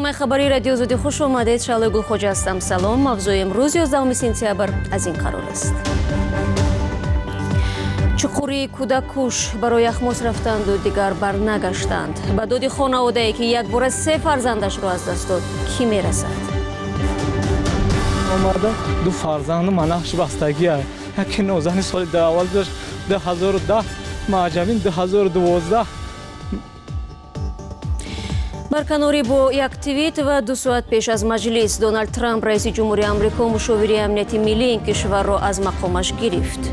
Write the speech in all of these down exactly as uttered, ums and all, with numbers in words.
برنامه خبری رادیو زودی خوش آمدید. شعله گلخوجه هستم. سلام. موضوع امروز یازدهم سپتامبر از این قرار است. چقوری کودک کش برای اخماس رفتند و دیگر برنگشتند. به داد خانواده‌ای که یک بار سه فرزندش را از دست داد کی میرسد؟ آمده دو فرزند مناقش بستگی است. یکی نوزن سال اول داشت دو هزار و ده، معجمین دو هزار و دوازده. برکناری با یک توییت و دو ساعت پیش از مجلس، دونالد ترامپ رئیس جمهوری آمریکا مشاوره امنیتی ملی این کشور را از مقامش گرفت.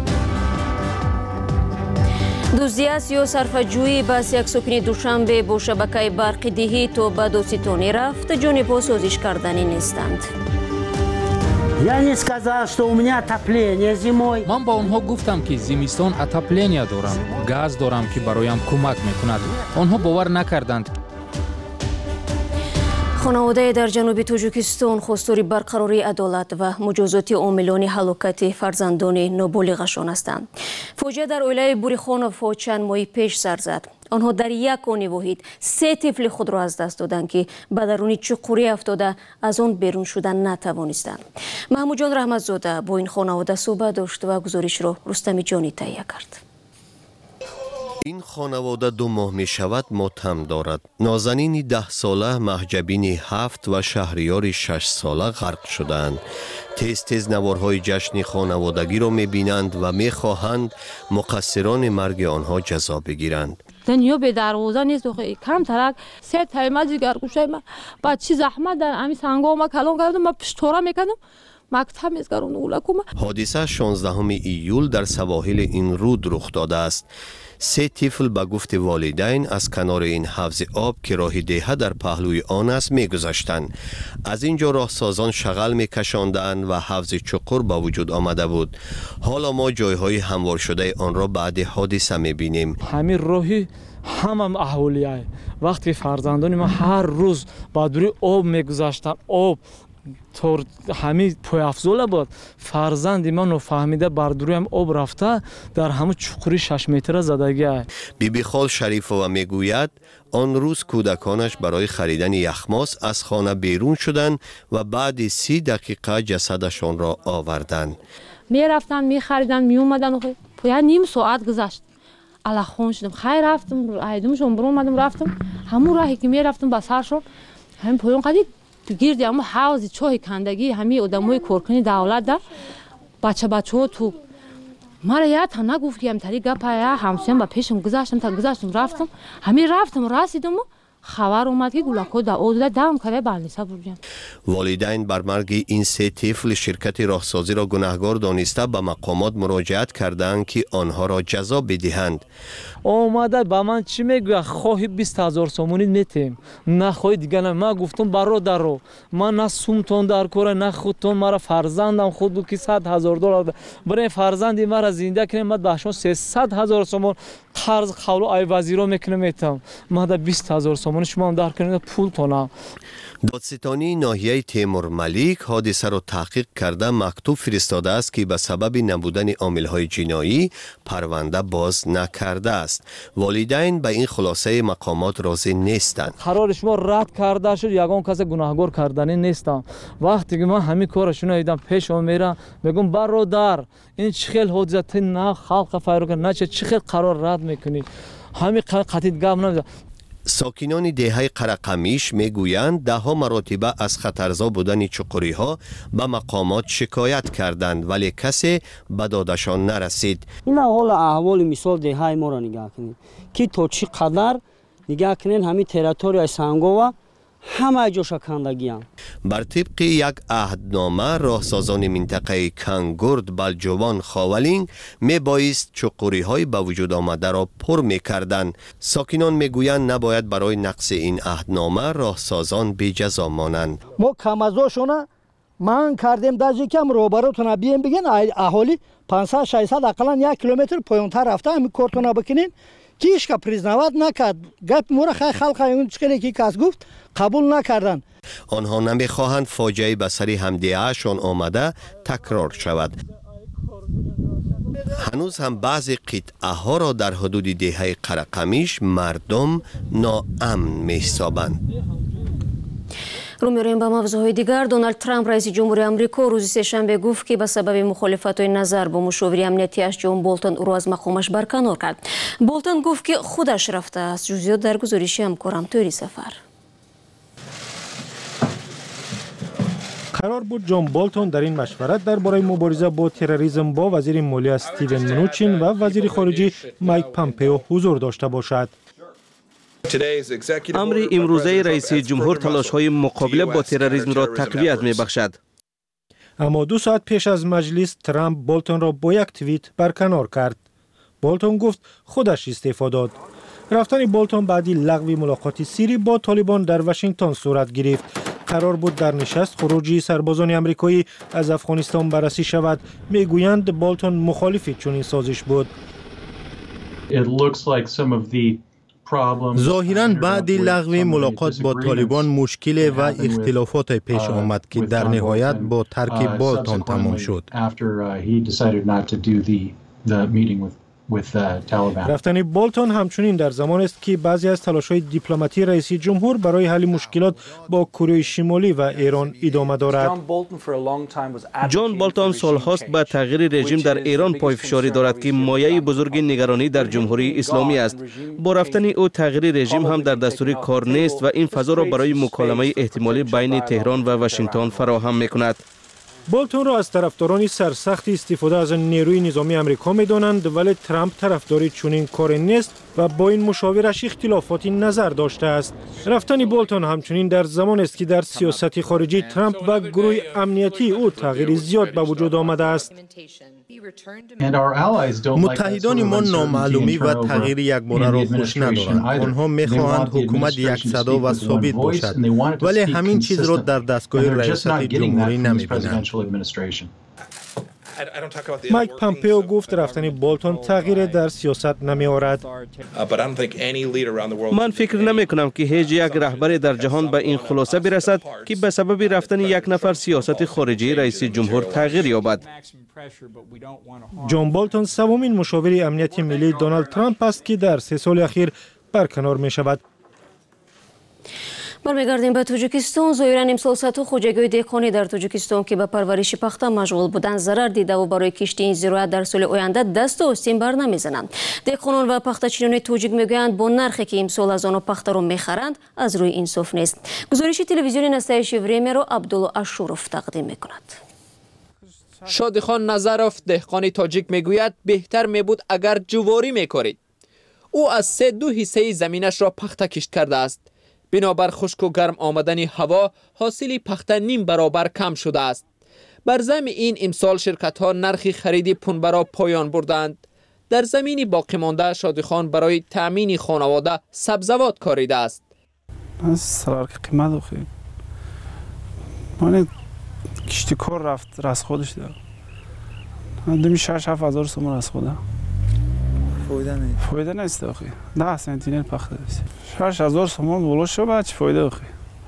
دزدی یا صرفه‌جویی بس یک ساکن دوشنبه با شبکه برق دهی تا به داستانی رفت، جانب سازش کردنی نیستند. Я не сказал, что у меня отопление зимой. من با آنها گفتم که زمستان اتاپلینیا دارم، گاز دارم که برایم کمک میکند. آنها باور نکردند. خانواده در جنوب تاجیکستان خواستار برقراری عدالت و مجازات عاملان هلاکت فرزندان نابالغشان هستند. فاجعه در اولیه بوریخانوف چند ماه پیش سر زد. آنها در یک آن واحد سه طفل خود را از دست دادند که به درون چقوری افتاده از آن بیرون شدن نتوانستند. محمود جان رحمتزاده با این خانواده صحبت داشت و گزارش را رستمی جانی تهیه کرد. این خانواده دو ماه می شود ماتم دارد. نازنین ده ساله، محجبین هفت و شهریار شش ساله غرق شدند. تیز تیز نوارهای جشن خانوادگی را می بینند و می خواهند مقصران مرگ آنها جزا بگیرند. دنیا به دروازه نیست. کم ترک سه تایمه جگر گوشه ما بعد چی زحمت در امی سنگا ما کلان کردم، ما پشتورا میکردم مکتب میزگرون اولکم. حادثه شانزدهم ایول در سواحل این رود رخ داده است. سه طفل به گفت والدین از کنار این حوض آب که راه دهه در پهلوی آن است میگذشتند. از اینجا راهسازان شغل میکشاندند و حوض چقور به وجود آمده بود. حالا ما جایهای هموار شده آن را بعد حادثه میبینیم. همین راهی هم هم اهولیه. وقتی فرزندان ما هر روز با دوری آب میگذشتن، آب طور همین پای افزوله بود. فرزند ما نفهمیده بردروی هم آب رفته در همون چقوری شش متر زدگی. بی بی خال شریفова میگوید آن روز کودکانش برای خریدن یخماس از خانه بیرون شدند و بعد سی دقیقه جسدشان را آوردند. می رفتن می خریدن می اومدن و پای نیم ساعت گذشت. الله خون شدم. خیر رفتم ایدمشون برون اومدم رفتم همون راهی که می رفتم با سرشون همین پایون قدی گیرد اما حوض چاه کندگی همین آدمای کارکنی دولت ده بچه بچه ها تو مرا یا تا نگفت که همینطوری گپ همسایه‌ام با پیشم گذاشتم تا گذاشتم رفتم همین رفتم رسیدم و خبر اومد که گلکو دا اود دام کرده بالنیسا بودن. والدین بر مرگ این سه طفل شرکت راهسازی را گناهکار دانسته به مقامات مراجعت کردند که آنها را جزا بدهند. اومده با من چی میگه؟ خواهی بیست هزار سومونی میتیم، نه خواهی دیگه نه. من گفتم برادرو من نه سومتون در کار نه خودتون، مرا فرزندم خود بود که صد هزار دلار برای فرزندی مرا زنده کنیم. من به شما سیصد هزار سومون قرض قول ای وزیرا میکنم میتم، من ده بیست هزار سومون شما در کنید پول تونم. دادستانی ناحیه تیمور ملیک حادثه را تحقیق کرده مکتوب فرستاده است که به سبب نبودن عامل‌های جنایی پرونده باز نکرده است. والدین به این خلاصه مقامات راضی نیستند. قرار شما رد کرده شد، یگان کس گناهکار کردنی نیستم. وقتی که من همین کارشون رو دیدم پیشم میرم میگم برادر این چه خیلی حادثه نه خلق فایرو نه چه خیلی قرار رد میکنی همین قطعی گپ نمیزنم. ساکنان دهه قرقمیش میگویند ده ها مراتبه از خطرزا بودن چقوری ها به مقامات شکایت کردند ولی کسی به دادشان نرسید. این حال احوال مثال دهه ما را نگاه کنید که تا چی قدر نگاه کنین همین تریتوری سنگا و همه جاشا کندگی هم. بر طبق یک عهدنامه راهسازان منطقه کنگورد بلجوان خاولینگ می بایست چقوری های به وجود آمده را پر می کردن. ساکنان می گویند نباید برای نقض این عهدنامه راهسازان بی جزا مانند. ما کمازاشونه من کردیم داشتی کم روبروتون بیاین بگین اهالی پانصد ششصد اقلا یک کیلومتر پایینتر رفته همین کارتون بکنین که هیچ که پریزنوات نکرد. گپ مورا خیلی خلق اون چکلی که کس گفت قبول نکردن. آنها نمیخواهند فاجعه به سر همدیه‌شان آمده تکرار شود. هنوز هم بعضی قطعه ها را در حدود دهه قرقمیش مردم ناامن می حسابند. رو می‌ریم به موضوعهای دیگر. دونالد ترامپ رئیس جمهوری آمریکا روز سه‌شنبه گفت که به سبب مخالفت‌های نظر با مشاور امنیتیش جون بولتون او را از مقامش برکنار کرد. بولتون گفت که خودش رفته است. جزئیات در گزارش همکارم توری سفر. قرار بود جون بولتون در این مشورت درباره مبارزه با تروریسم با وزیر مالی استیون منوچین و وزیر خارجه مایک پامپئو حضور داشته باشد. امر امروزه رئیس جمهور تلاش‌های مقابله با تروریسم را تقویت می‌بخشد. اما دو ساعت پیش از مجلس ترامپ بولتون را با یک توییت برکنار کرد. بولتون گفت خودش استعفا داد. رفتن بولتون بعدی لغو ملاقات سری با طالبان در واشنگتن صورت گرفت. قرار بود در نشست خروجی سربازان آمریکایی از افغانستان بررسی شود. میگویند بولتون مخالف چنین سازش بود. ظاهراً بعد لغو ملاقات با طالبان مشکل و اختلافات پیش آمد که در نهایت با ترک بولتون تمام شد. رفتن بولتون همچنین در زمان است که بعضی از تلاش‌های دیپلماتی رئیس جمهور برای حل مشکلات با کره شمالی و ایران ادامه دارد. جون بولتون سالهاست به تغییر رژیم در ایران پایفشاری دارد که مایه بزرگ نگرانی در جمهوری اسلامی است. با رفتن او تغییر رژیم هم در دستور کار نیست و این فضا را برای مکالمه احتمالی بین تهران و واشنگتن فراهم می‌کند. بولتون را از طرفداران سرسخت استفاده از نیروی نظامی آمریکا می‌دانند، ولی ترامپ طرفدار چنین کاری نیست و با این مشاورش اختلافات نظر داشته است. رفتن بولتون همچنین در زمان است که در سیاست خارجی ترامپ و گروه امنیتی او تغییر زیاد به وجود آمده است. متحدان ما نامعلومی و تغییر یکباره را خوش ندارند. آنها می‌خواهند حکومت یک صدا و ثابت باشد، ولی همین چیز را در دستگاه ریاست جمهوری نمی‌بینند. مایک پامپئو گفت رفتن بولتون تغییر در سیاست نمی‌آورد. من فکر نمی کنم که هیچ یک رهبر در جهان به این خلاصه برسد که به سبب رفتن یک نفر سیاست خارجی رئیس جمهور تغییر یابد. جون بولتون سومین مشاور امنیت ملی دونالد ترامپ است که در سه سال اخیر برکنار می شود. برمیگردیم به تاجیکستان. ظاهراً امسال سطح خوجگی دهقانی در تاجیکستان که به پرورش پخته مشغول بودند ضرر دیده و برای کشتی این زراعت در سال آینده دست آستین بر نمیزنند. دهقانان و پخته‌چینان تاجیک میگویند با نرخی که امسال از آنها پخته را میخرند از روی انصاف نیست. گزارش تلویزیونی نستایش ورمی را عبدالله اشورف تقدیم میکند. شادخان نظروف دهقان تاجیک میگوید بهتر میبود اگر جواری میکارید. او از سه دو حصه زمینش را پخته کشت کرده است. بنابر خشک و گرم آمدن هوا حاصل پخته نیم برابر کم شده است. بر ضمن این امسال شرکت ها نرخ خرید پنبه را پایان بردند. در زمین باقی مانده شادخان برای تأمین خانواده سبزوات کاریده است. از سرار که قیمت بخیر من کشتی کار رفت راست خودش دار دمی شش هفت هزار سومون از خوده فایده نیست فایده نیست آخی ده سنتینل پخته است شش هزار سومون ولو شو بعد چه فایده آخی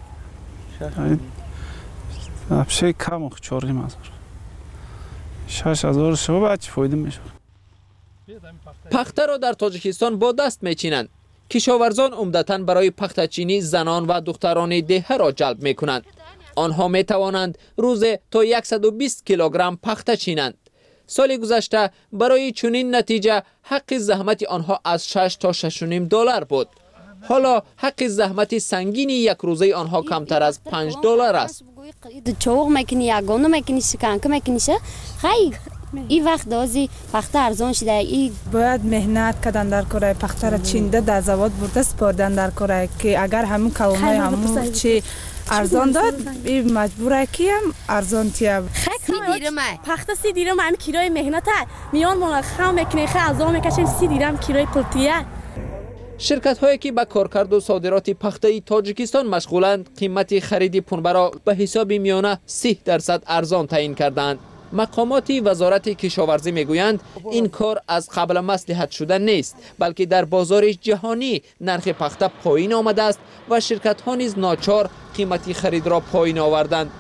افشه کم آخی چهاریم هزار شش هزار شو بعد چه فایده میشه. پخته را در تاجیکستان با دست میچینند. کشاورزان عمدتاً برای پخته چینی زنان و دختران دهه را جلب میکنند. آنها می توانند روز تا صد و بیست کیلوگرم پخته چینند. سال گذشته برای چنین نتیجه حق زحمت آنها از شش تا شش و نیم دلار بود. حالا حق زحمت سنگین یک روزه آنها کمتر از پنج دلار است. چوق میکنی یگانو میکنی شکانکه میکنی شه خیلی این وقت دازی پخته ارزان شده. ای باید مهنت کردن در کار پخته را چینده در زواد برده سپردن در کار که اگر همون کلمه همون چی ارزان داد این مجبوره که هم ارزان تیه سی دیرم پخته سی دیرم من کیلوی مهنت میان ما خام میکنه خیلی ارزان میکشن سی دیرم کیلوی پلتیه. شرکت هایی که به کارکرد و صادرات پخته تاجیکستان مشغولند قیمت خرید پنبه را به حساب میانه سی درصد ارزان تعیین کردند. مقامات وزارت کشاورزی میگویند این کار از قبل مصلحت شده نیست، بلکه در بازار جهانی نرخ پخته پایین آمده است و شرکت ها نیز ناچار قیمت خرید را پایین آوردند.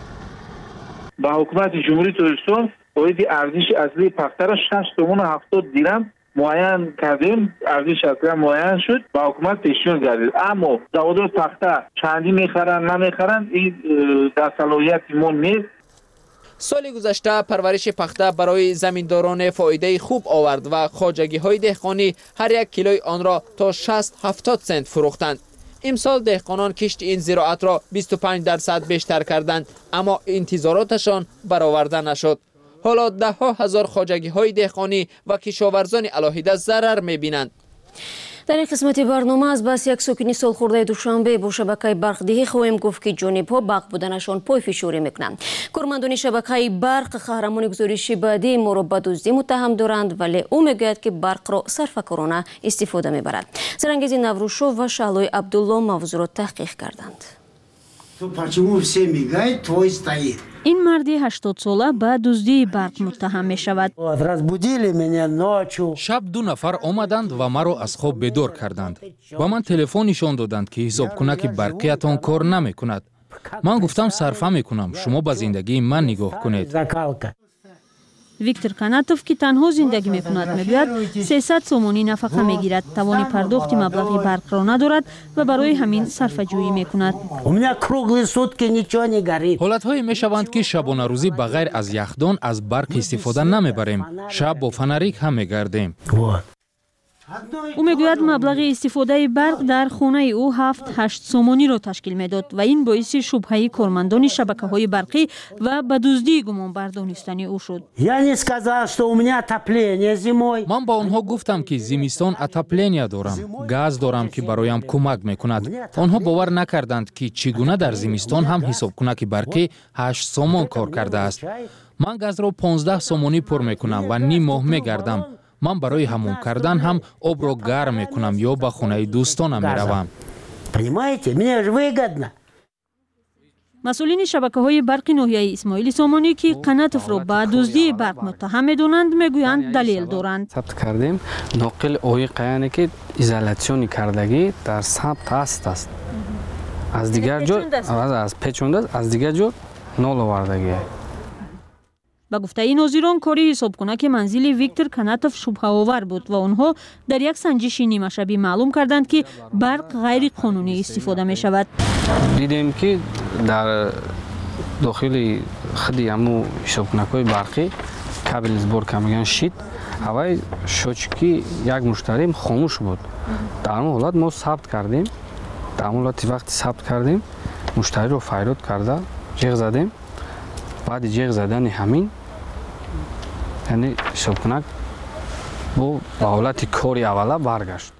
با حکومت جمهوری تاجیکستان باید ارزش اصلی پخته را شش تومان و هفتاد دیرم معین کردیم، ارزش شرکت معین شد، با حکومت پیشنهاد گردید. اما زوادات پخته چندی میخرن نمیخرن این در صلاحیت ما نیست. سال گذشته پرورش پخته برای زمینداران فایده خوب آورد و خواجگی های دهقانی هر یک کیلوی آن را تا شصت هفتاد سنت فروختند. امسال دهقانان کشت این زراعت را بیست و پنج درصد بیشتر کردند، اما انتظاراتشان برآورده نشد. حالا ده ها هزار خواجگی های دهقانی و کشاورزان علاهیده ضرر می‌بینند. در این قسمت برنامه از بس یک ساکنی سالخورده دوشنبه با شبکه برقدهی خواهیم گفت که جانب‌ها برق بودنشان پای فشاری میکنند. کارمندان شبکه برق قهرمان گزارش بعدی ما را به دزدی متهم دارند، ولی او میگوید که برق را صرفه‌کارانه استفاده میبرد. سرانگیز نوروشو و شعلوی عبدالله موضوع را تحقیق کردند. این مردی هشتاد ساله به دزدی برق متهم می شود. شب دو نفر آمدند و مرا از خواب بیدار کردند. با من تلفن نشان دادند که حساب کنک برقیتان کار نمی کند. من گفتم صرفه می کنم، شما به زندگی من نگاه کنید. ویکتور کاناتوف که تنها زندگی می کند میگوید سیصد سومونی نفقه می گیرد، توان پرداخت مبلغ برق را ندارد و برای همین صرفه جویی می کند. حالت های می شوند که شبانه روزی بغیر از یخدان از برق استفاده نمی بریم. شب با فنریک هم می گردیم. او میگوید مبلغ استفاده برق در خانه او هفت هشت سومونی را تشکیل میداد و این باعث شبهه کارمندان شبکه های برقی و به دزدی گمان بر دانستنی او شد. من با آنها گفتم که زمستان اتاپلینیا دارم، گاز دارم که برایم کمک میکند. آنها باور نکردند که چگونه در زمستان هم حساب کنک برقی هشت سومون کار کرده است. من گاز را پانزده سومونی پر میکنم و نیم ماه میگردم. من برای حموم کردن هم آب را گرم میکنم یا به خانه دوستانم میروم. مسئولین شبکه های برق ناحیه اسماعیل سامانی که کاناتوف را به دزدی برق متهم می‌دانند میگویند دلیل دارند. ثبت کردیم ناقل آقای قیانی که ایزولیسیون کردگی در ثبت است است. از دیگر جا از پیچونده از دیگر جا نول آوردگی. با گفته این ناظران کاری حساب کنک منزل ویکتور کاناتوف شبهه آور بود و آنها در یک سنجش نیمه شبی معلوم کردند که برق غیر قانونی استفاده می شود. دیدیم که در داخل خدی همو حساب کنک‌های برقی کابل زبور که میگن شید هوای شوچکی یک مشتری خاموش بود. در اون حالت ما ثبت کردیم. در اون حالت وقتی ثبت کردیم مشتری رو فریاد کرده جیغ زدیم. بعد جیغ زدن همین یعنی حساب کنک با حالت کاری اوله برگشت.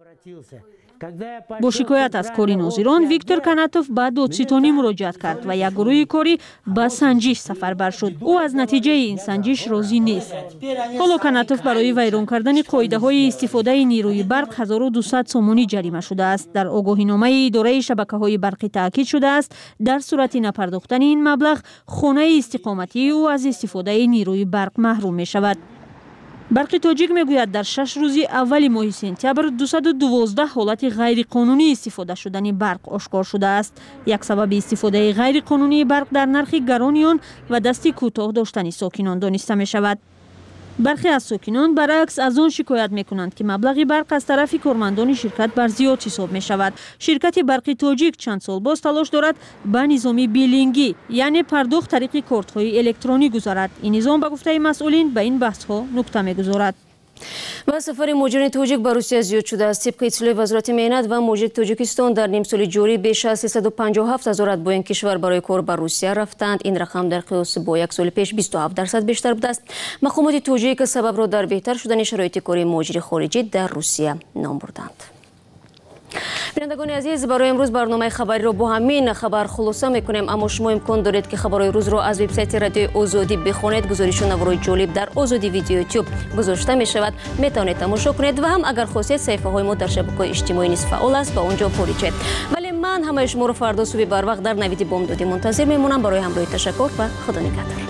با شکایت از کاری ناظران ویکتور کاناتوف به دادستانی مراجعت کرد و یک گروه کاری به سنجش سفربر شد. او از نتیجه این سنجش راضی نیست. حالا کاناتوف برای ویران کردن قاعده های استفاده نیروی برق هزار و دویست سومونی جریمه شده است. در آگاهینامه اداره شبکه های برقی تاکید شده است در صورت نپرداختن این مبلغ خانه استقامتی او از استفاده نیروی برق محروم می شود. برق تاجیک میگوید در شش روزی اول ماه سپتامبر دویست و دوازده حالت غیر قانونی استفاده شدن برق آشکار شده است. یک سبب استفاده غیر قانونی برق در نرخ گرانی و دست کوتاه داشتن ساکنان دانسته می شود. برخی از ساکنان برعکس از آن شکایت می کنند که مبلغ برق از طرف کارمندان شرکت بر زیاد حساب می شود. شرکت برق تاجیک چند سال باز تلاش دارد به نظام بیلینگی یعنی پرداخت طریق کارت های الکترونی گذارد. این نظام به گفته مسئولین به این بحث ها نقطه می گذارد. و سفر مهاجران تاجیک به روسیه زیاد شده است. طبق اطلاع وزارت معینت و مهاجرت تاجیکستان در نیم سال جاری بیش از سیصد و پنجاه و هفت هزار اتباع این کشور برای کار به روسیه رفتند. این رقم در قیاس با یک سال پیش بیست و هفت درصد بیشتر بوده است. مقامات تاجیک سبب را در بهتر شدن شرایط کاری مهاجر خارجی در روسیه نام بردند. بینندگان عزیز، برای امروز برنامه خبری را با همین خبر خلاصه میکنیم، اما شما امکان دارید که خبرهای روز را از وبسایت رادیو آزادی بخوانید. گزارش و نوارهای جالب در آزادی ویدیو یوتیوب گذاشته می شود، میتوانید تماشا کنید و هم اگر خواستید صفحه های ما در شبکه‌های اجتماعی نیز فعال است با اونجا پوریچید. ولی من همه شما را فردا صبح بر وقت در نوید بامدادی منتظر میمونم. برای همراهی تشکر و خدا نگهدار.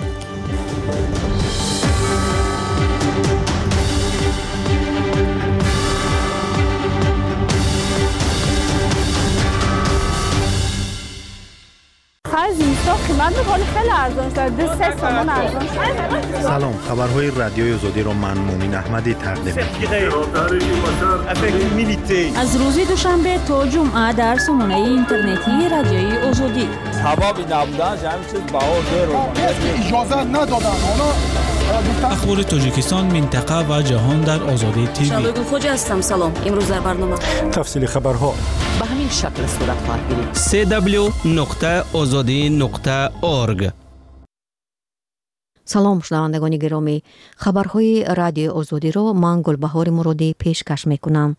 خرج زمستان من می‌خوام خیلی ارزان شد دو سه سومون ارزان شد. سلام، خبرهای رادیوی آزادی را من مومن احمدی تقدیم می‌کنم. از روز دوشنبه تا جمعه در سامانه اینترنتی رادیوی آزادی. هوا بی نبودن همین چیز باور داره. اجازه ندادن اونا. اخبار تاجیکستان، منطقه و جهان در آزادی تیوی. شادو خوج هستم. سلام. امروز در برنامه تفصیل خبرها به همین شکل صورت خواهد گرفت. سی دبلیو نقطه آزادی نقطه اورگ. سلام شنوندگان گرامی، خبرهای رادیو آزادی را من گلبهار مرادی پیشکش میکنم.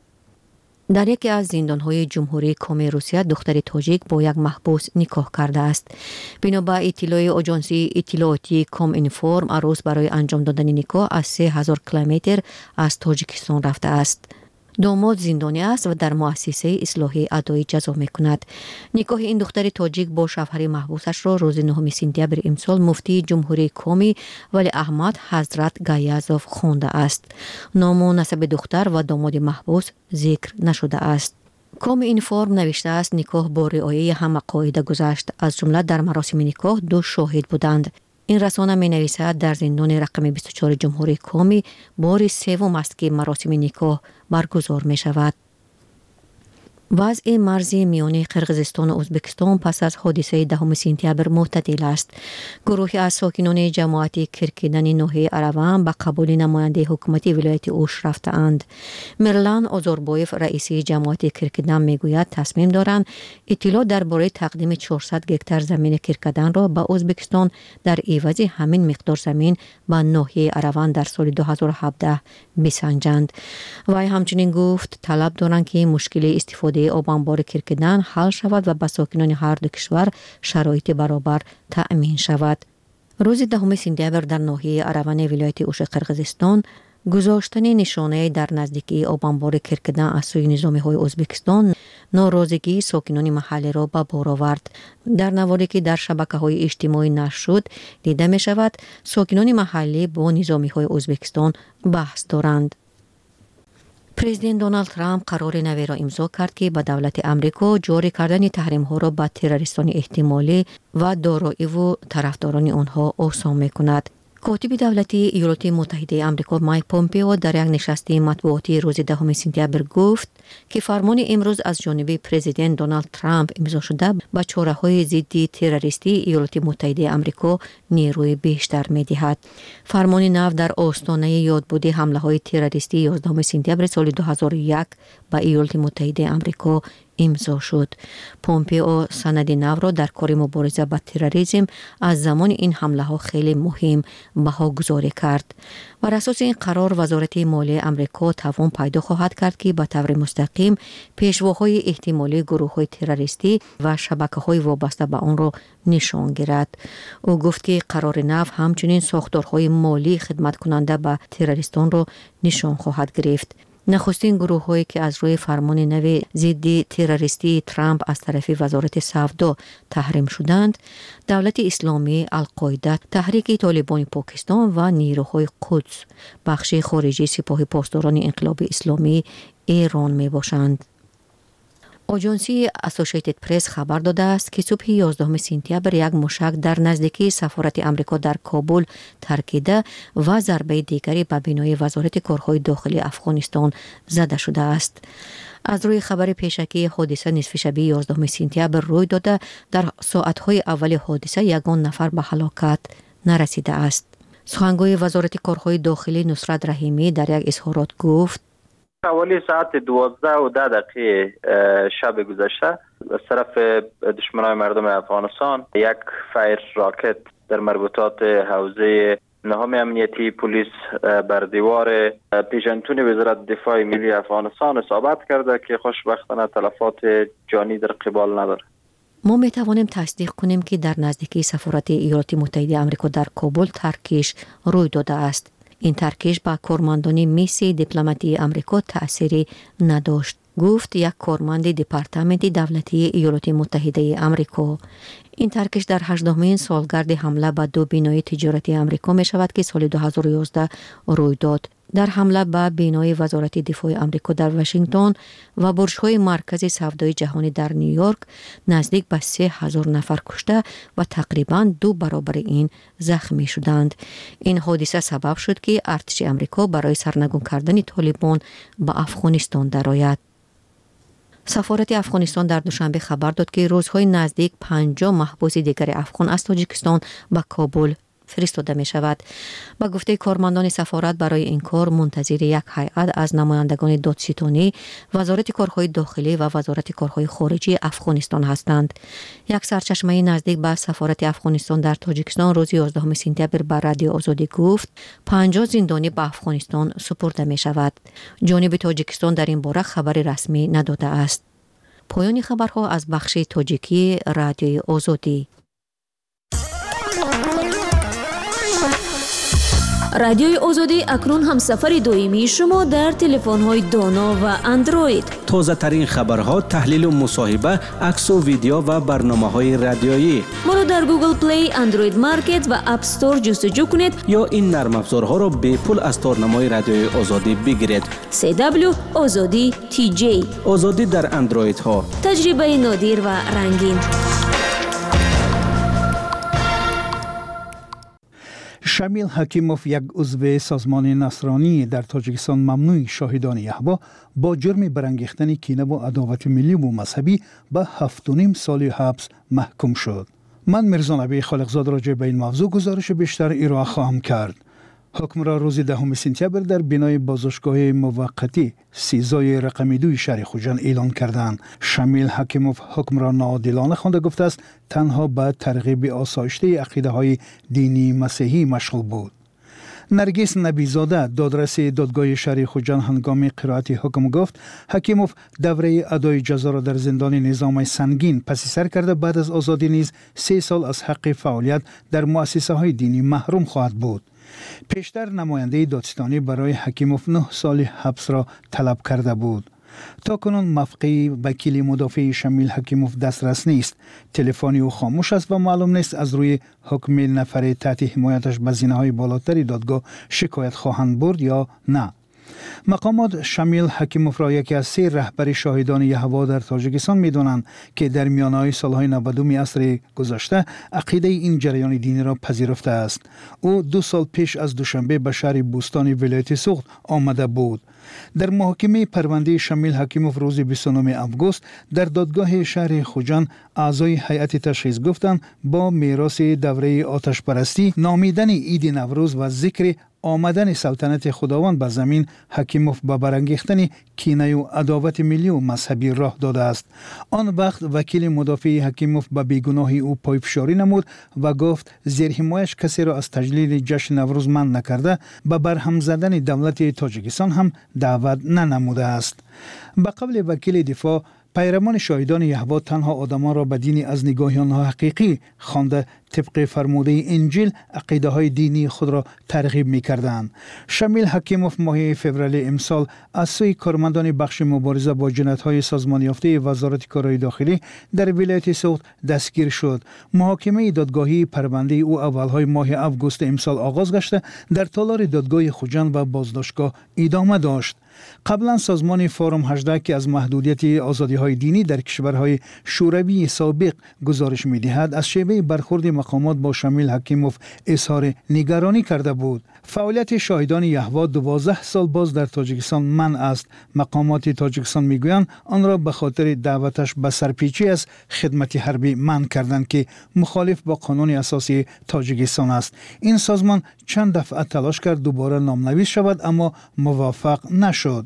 در یکی از زندانهای جمهوری کام روسیه دختری تاجیک با یک محبوس نکاح کرده است. بنا به اطلاع آژانس اطلاعاتی کام اینفورم، عروس برای انجام دادن نکاح از سه هزار کیلومتر از تاجیکستان رفته است. داماد زندانی است و در مؤسسه اصلاحی ادای جزا میکند. نکاح این دختر تاجیک با شوهر محبوسش را روز نهم سپتامبر امسال مفتی جمهوری کامی ولی احمد حضرت گایازوف خوانده است. نام و نسب دختر و داماد محبوس ذکر نشده است. کام اینفورم نوشته است نکاح با رعایت همه قاعده گذشت، از جمله در مراسم نکاح دو شاهد بودند. این رسانه می نویسد در زندان رقم بیست و چهار جمهوری کامی بار سوم است که مراسم نکاح برگزار می شود. وضع مرزی میان قرقیزستان و ازبکستان پس از حادثه دهم سپتامبر معتدل است. گروهی از ساکنان جماعت کرکیدن ناحیه اروان به قبول نماینده حکومتی ولایت اوش رفته‌اند. مرلان آزاربایف رئیس جماعت کرکیدن میگوید تصمیم دارند اطلاع درباره تقدیم چهارصد هکتار زمین کرکیدن را به ازبکستان در عوض همین مقدار زمین به ناحیه اروان در سال دو هزار و هفده بسنجند. وی همچنین گفت طلب دارند که مشکل استفاده آب انبار کرکیدن حل شود و به ساکنان هر دو کشور شرایط برابر تأمین شود. روز دهم سپتامبر در ناحیه اروان ولایت اوش قرقیزستان گذاشتن نشانه در نزدیکی آب انبار کرکیدن از سوی نظامی‌های ازبکستان ناراضگی ساکنان محلی را به بار آورد. در نواری که در شبکه‌های اجتماعی نشر شد دیده می شود ساکنان محلی با نظامی‌های ازبکستان بحث دارند. پرزیدنت دونالد ترامپ قرار نوی را امضا کرد که به دولت امریکا جاری کردن تحریم ها را به تروریستان احتمالی و دارایی و طرفداران آنها آسان می‌کند. کاتب دولتی ایالات متحده آمریکا مایک پومپئو در یک نشست مطبوعاتی روز دهم سپتامبر گفت که فرمان امروز از جانب پرزیدنت دونالد ترامپ امضا شده به چاره‌های ضد تروریستی ایالات متحده آمریکا نیروی بیشتر می‌دهد. فرمان نو در آستانه یادبود حمله‌های تروریستی یازدهم سپتامبر سال دو هزار و یک به ایالات متحده آمریکا امضا شد. پومپئو سند نو را در کار مبارزه با تروریسم از زمان این حمله ها خیلی مهم بها گذاری کرد. بر اساس این قرار وزارت مالیه آمریکا توان پیدا خواهد کرد که به طور مستقیم پیشواهای احتمالی گروه های تروریستی و شبکه های وابسته به آن را نشان گیرد. او گفت که قرار نو همچنین ساختارهای مالی خدمت کننده به تروریستان را نشان خواهد گرفت. نخستین گروه هایی که از روی فرمان نو ضد تروریستی ترامپ از طرف وزارت سودا تحریم شدند، دولت اسلامی، القاعده، تحریک طالبان پاکستان و نیروهای قدس، بخش خارجی سپاه پاسداران انقلاب اسلامی ایران می باشند. آژانسی اسوسییتد پرس خبر داده است که صبح یازدهم سپتامبر یک موشک در نزدیکی سفارت آمریکا در کابل ترکیده و ضربه دیگری به بنای وزارت کارهای داخلی افغانستان زده شده است. از روی خبر پیشکی حادثه نصف شب یازدهم سپتامبر روی داده در ساعتهای اول حادثه یگان نفر به هلاکت نرسیده است. سخنگوی وزارت کارهای داخلی نصرت رحیمی در یک اظهارات گفت حوالی ساعت دوازده و ده دقیقه شب گذشته از طرف دشمنان مردم افغانستان یک فایر راکت در مربوطات حوزه نهم امنیتی پلیس بر دیوار پیشنتون وزارت دفاع ملی افغانستان اصابت کرده که خوشبختانه تلفات جانی در قبال نداره. ما می توانیم تصدیق کنیم که در نزدیکی سفارت ایالات متحده آمریکا در کابل ترکیش روی داده است. این ترکیش با کارمندان میسی دیپلماتی آمریکا تأثیری نداشت. گفت یک کارمند دپارتمنت دولتی ایالات متحده آمریکا. این ترکش در هجدهمین سالگرد حمله به دو بنای تجارتی آمریکا می شود که سال دو هزار و یازده روی داد. در حمله به بنای وزارت دفاع آمریکا در واشنگتن و برج‌های مرکز سودای جهانی در نیویورک نزدیک به سه هزار نفر کشته و تقریباً دو برابر این زخمی شدند. این حادثه سبب شد که ارتش آمریکا برای سرنگون کردن طالبان به افغانستان درآید. سفارت افغانستان در دوشنبه خبر داد که روزهای نزدیک پنجاه محبوس دیگر افغان از تاجیکستان به کابل فرستاده می شود. با گفته کارمندان سفارت برای این کار منتظر یک هیئت از نمایندگان دادستانی، وزارت کارهای داخلی و وزارت کارهای خارجی افغانستان هستند. یک سرچشمه نزدیک به سفارت افغانستان در تاجیکستان روز یازدهم سپتامبر بر رادیو آزادی گفت پنجاه زندانی به افغانستان سپرده می شود. جانب تاجیکستان در این باره خبر رسمی نداده است. پایان خبرها از بخش تاجیکی رادیو آزادی. رادیوی آزادی اکنون هم سفر دائمی شما در تلفن‌های دانا و اندروید. تازه ترین خبرها، تحلیل و مصاحبه، عکس و ویدیو و برنامه‌های رادیویی. ما را در گوگل پلی، اندروید مارکت و اپ استور جستجو کنید یا این نرم افزارها را به پول از تارنمای رادیوی آزادی بگیرید. سی دبلیو آزادی تی جی. آزادی در اندروید ها. تجربه نادر و رنگین. شمیل حکیموف، یک عضو سازمان نصرانی در تاجیکستان، ممنوع شاهدان یهوا با جرم برانگیختن کینه و عداوت ملی و مذهبی به هفت و نیم سال حبس محکوم شد. من میرزا نبی خالقزاد راجع به این موضوع گزارش بیشتر ارائه خواهم کرد. حکم را روز دهم سپتامبر در بنای بازداشتگاه موقتی سیزای رقمی دوی شهر خوجند اعلان کردند. شمیل حکیموف حکم را ناعادلانه خوانده گفته است تنها به ترغیب آسایشته عقیده های دینی مسیحی مشغول بود. نرگس نبیزاده، دادرس دادگاه شهر خوجند، هنگام قرائت حکم گفت حکیموف دوره ادای جزا را در زندان نظام سنگین پس سر کرده بعد از آزادی نیز سه سال از حق فعالیت در مؤسسه های دینی محروم خواهد بود. پیشتر نماینده دادستانی برای حکیموف نه سال حبس را طلب کرده بود. تا کنون موقع وکیل مدافع شمیل حکیموف دسترس نیست. تلفنی او خاموش است و معلوم نیست از روی حکم نفر تحت حمایتش به زینه‌های بالاتری دادگاه شکایت خواهند برد یا نه. مقامات شمیل حکیموف را یکی از سه رهبر شاهدان یهوا در تاجیکستان می‌دانند که در میانه سالهای نود و دو عصر گذشته عقیده این جریان دینی را پذیرفته است. او دو سال پیش از دوشنبه به شهر بوستان ولایت سوخت آمده بود. در محاکمه پرونده شمیل حکیموف روز بیست و نهم آگوست در دادگاه شهر خوجند اعضای هیئت تشخیص گفتند با میراث دوره آتش پرستی، نامیدن عید نوروز و ذکر آمدن سلطنت خداوند به زمین، حکیموف به برانگیختن کینه و عداوت ملی و مذهبی راه داده است. آن وقت وکیل مدافع حکیموف به بیگناهی او پایفشاری نمود و گفت زیر حمایش کسی را از تجلیل جشن نوروز منع نکرده، به برهم زدن دولت تاجیکستان هم دعوت ننموده است. به قول وکیل دفاع، پیروان شاهدان یهوا تنها آدمان را به دین از نگاه آنها حقیقی خوانده طبق فرموده انجیل عقیده های دینی خود را ترغیب می کردند. شمیل حکیموف ماه فوریه امسال از سوی کارمندان بخش مبارزه با جنایت های سازمان یافته وزارت کارهای داخلی در ولایت سوخت دستگیر شد. محاکمه دادگاهی پرونده او اولهای ماه آگوست امسال آغاز گشته در تالار دادگاه خوجند و بازداشتگاه ادامه داشت. قبلا سازمان فورم هجده که از محدودیت آزادی های دینی در کشورهای شوروی سابق گزارش می دهد از شیوه برخورد مقامات با شمیل حکیموف اظهار نگرانی کرده بود. فعالیت شاهدان یهوا دوازده سال باز در تاجیکستان منع است. مقامات تاجیکستان میگویند آن را به خاطر دعوتش به سرپیچی از خدمت حربی منع کردند که مخالف با قانون اساسی تاجیکستان است. این سازمان چند دفعه تلاش کرد دوباره نامنویس شود اما موفق نشد.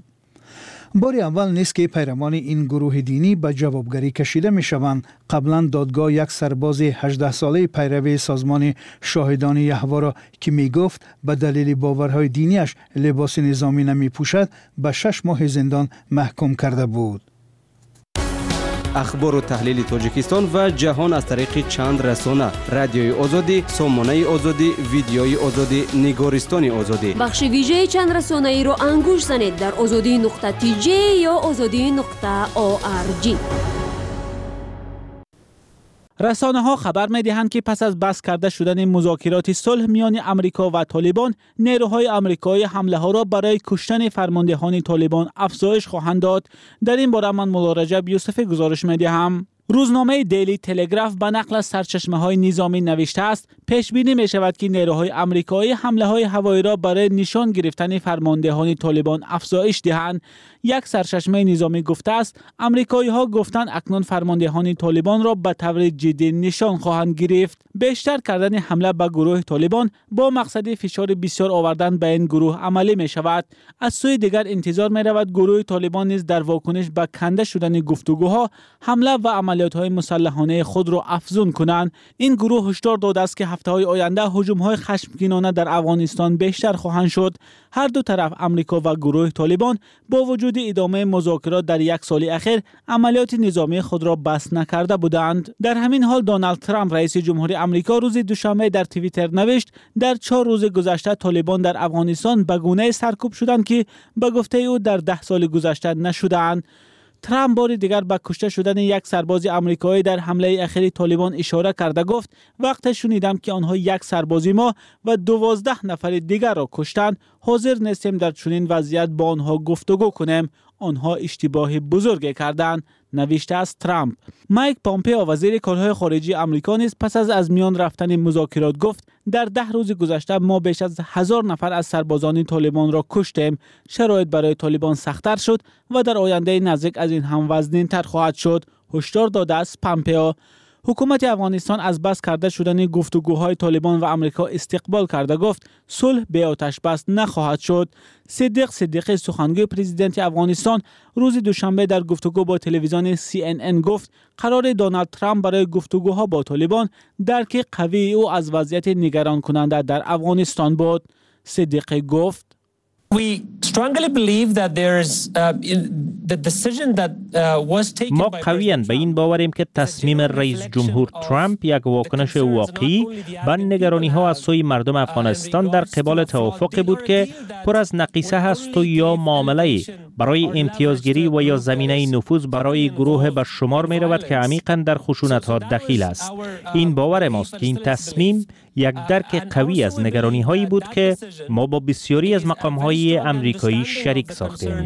بار اول نیست که پیروان این گروه دینی به جوابگری کشیده می شوند. قبلا دادگاه یک سرباز هجده ساله پیرو سازمان شاهدان یهوا را که می گفت به دلیل باورهای دینیش لباس نظامی نمی پوشد به شش ماه زندان محکوم کرده بود. اخبار و تحلیل تاجیکستان و جهان از طریق چند رسانه: رادیوی آزادی، سامانه آزادی، ویدیوی آزادی، نگارستان آزادی. بخش ویژه چند رسانه ای را انگوش زنید در آزادی نقطه تی جی یا آزادی نقطه او آر جی. رسانه ها خبر می دهند که پس از بس کرده شدن مذاکرات صلح میان امریکا و طالبان، نیروهای آمریکایی حمله ها را برای کشتن فرماندهان طالبان افزایش خواهند داد. در این باره من مولا رجب یوسف گزارش می دهم. روزنامه دیلی تلگراف به نقل از سرچشمه‌های نظامی نوشته است: پیش بینی می شود که نیروهای آمریکایی حمله های هوایی را برای نشان گرفتن فرماندهان طالبان افزایش دهند. یک سرچشمه نظامی گفته است آمریکایی ها گفتند اکنون فرماندهان طالبان را به طور جدی نشان خواهند گرفت. بیشتر کردن حمله به گروه طالبان با مقصد فشار بسیار آوردن به این گروه عملی می شود. از سوی دیگر انتظار می رود گروه طالبان نیز در واکنش به کنده شدن گفتگوها حمله و عملیات های مسلحانه خود را افزون کنند. این گروه هشدار داده است که هفته های آینده هجوم های خشمگینانه در افغانستان بیشتر خواهند شد. هر دو طرف امریکا و گروه طالبان با وجود ادامه مذاکرات در یک سال اخیر عملیات نظامی خود را بس نکرده بودند. در همین حال دونالد ترامپ رئیس جمهوری آمریکا روز دوشنبه در توییتر نوشت: در چهار روز گذشته طالبان در افغانستان به گونه‌ای سرکوب شدند که به گفته او در ده سال گذشته نشدند. ترامپ بار دیگر به کشته شدن یک سرباز آمریکایی در حمله اخیر طالبان اشاره کرده گفت: وقتی شنیدم که آنها یک سربازی ما و دوازده نفر دیگر را کشتند، حاضر نیستیم در چنین وضعیت با آنها گفتگو کنیم. آنها اشتباه بزرگی کردند، نوشته است ترامپ. مایک پامپئو وزیر کارهای خارجه آمریکا نیز پس از از میان رفتن مذاکرات گفت: در ده روز گذشته ما بیش از هزار نفر از سربازان طالبان را کشتیم. شرایط برای طالبان سخت‌تر شد و در آینده نزدیک از این هم وزنین‌تر خواهد شد، هشدار داده است پامپئو. حکومت افغانستان از بس کرده شدن گفتگوهای طالبان و آمریکا استقبال کرده گفت صلح به آتش بس نخواهد شد. صدیق صدیقی سخنگوی پرزیدنت افغانستان روز دوشنبه در گفتگو با تلویزیون سی ان ان گفت قرار دونالد ترامپ برای گفتگوها با طالبان درک قوی او از وضعیت نگران کننده در افغانستان بود. صدیقی گفت: ما قویاً به این باوریم که تصمیم رئیس جمهور ترامپ یک واکنش واقعی به نگرانی ها از سوی مردم افغانستان در قبال توافقی بود که پر از نقیصه هست و یا معامله برای امتیازگیری و یا زمینه نفوذ برای گروه به شمار می رود که عمیقاً در خشونت ها دخیل است. این باور ماست که این تصمیم یک درک قوی از نگرانی هایی بود که ما با بسیاری از مقام های امریکایی شریک ساختیم.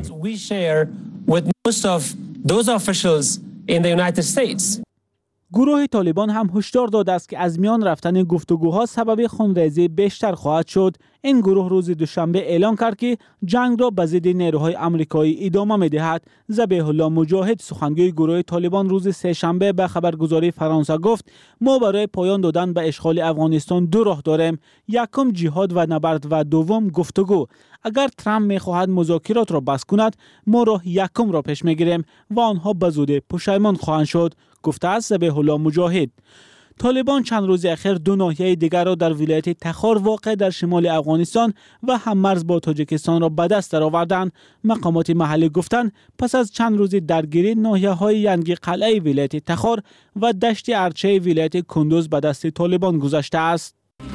گروه طالبان هم هشدار داده است که از میان رفتن گفتگوها سبب خونریزی بیشتر خواهد شد. این گروه روز دوشنبه اعلام کرد که جنگ را به ضد نیروهای آمریکایی ادامه می‌دهد. ذبیح الله مجاهد سخنگوی گروه طالبان روز سه شنبه به خبرگزاری فرانسه گفت ما برای پایان دادن به اشغال افغانستان دو راه داریم، یکم جهاد و نبرد و دوم گفتگو. اگر ترامپ می‌خواهد مذاکرات را بس کند، ما راه یکم را پیش می‌گیریم و آنها به زودی پشیمان خواهند شد، گفته است ذبیح الله مجاهد. طالبان چند روز اخیر دو ناحیه دیگر را در ولایت تخار واقع در شمال افغانستان و هم مرز با تاجیکستان را به دست درآوردند. مقامات محلی گفتند پس از چند روز درگیری ناحیه‌های ینگی قلعه ولایت تخار و دشت ارچه ولایت کندوز به دست طالبان گذشته است.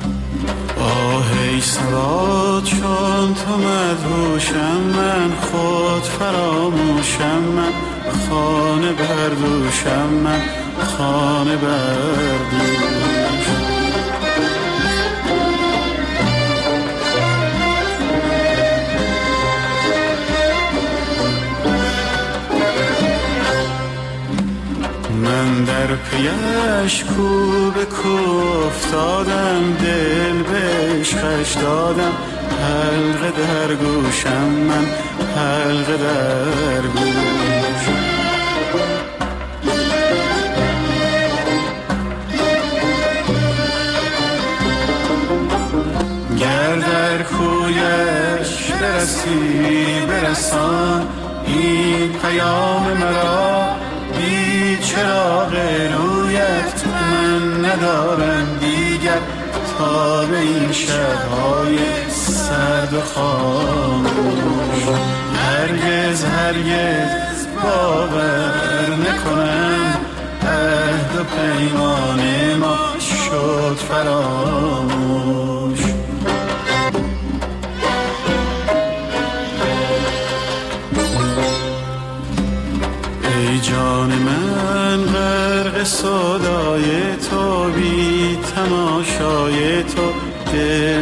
آهی سواد چون تو مدهوشم، من خود فراموشم، من خانه بردوشم، من خانه بردوش. من در پیش کو به کو افتادم، دل به عشقش دادم، حلقه در گوشم، من حلقه در گوش. گر در کویش برسی برسان این پیام مرا، بی چراغ رویت من ندارم دیگر تا به این شب‌های سرد و خاموش. هرگز هرگز باور نکنم عهد و پیمان ما شد فراموش ای جان من غرق صدای تو بی تماشای تو دل